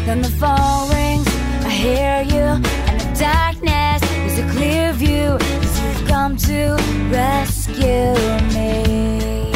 then the phone rings, I hear you, and the darkness is a clear view, 'cause you've come to rescue me.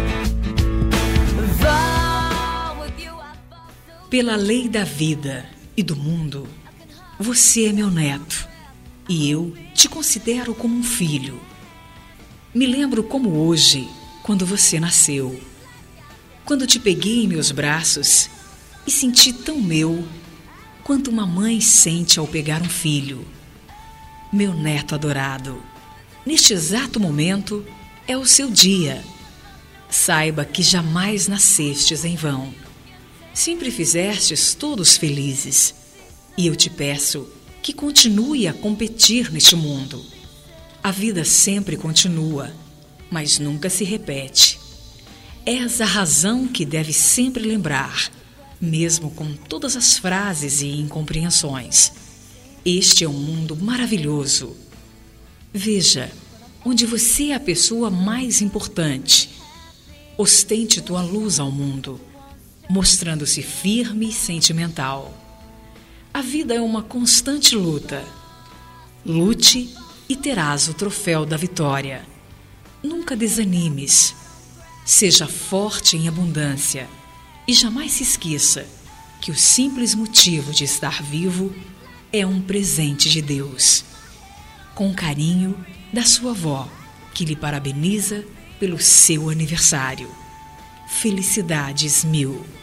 Fall with you, I fall so. Pela lei da vida e do mundo, você é meu neto e eu te considero como um filho. Me lembro como hoje, quando você nasceu, quando te peguei em meus braços e senti tão meu quanto uma mãe sente ao pegar um filho. Meu neto adorado, neste exato momento é o seu dia. Saiba que jamais nascestes em vão. Sempre fizestes todos felizes. E eu te peço que continue a competir neste mundo. A vida sempre continua, mas nunca se repete. És a razão que deve sempre lembrar, mesmo com todas as frases e incompreensões. Este é um mundo maravilhoso. Veja, onde você é a pessoa mais importante. Ostente tua luz ao mundo, mostrando-se firme e sentimental. A vida é uma constante luta. Lute e terás o troféu da vitória. Nunca desanimes. Seja forte em abundância e jamais se esqueça que o simples motivo de estar vivo é um presente de Deus. Com carinho, da sua avó, que lhe parabeniza pelo seu aniversário. Felicidades mil.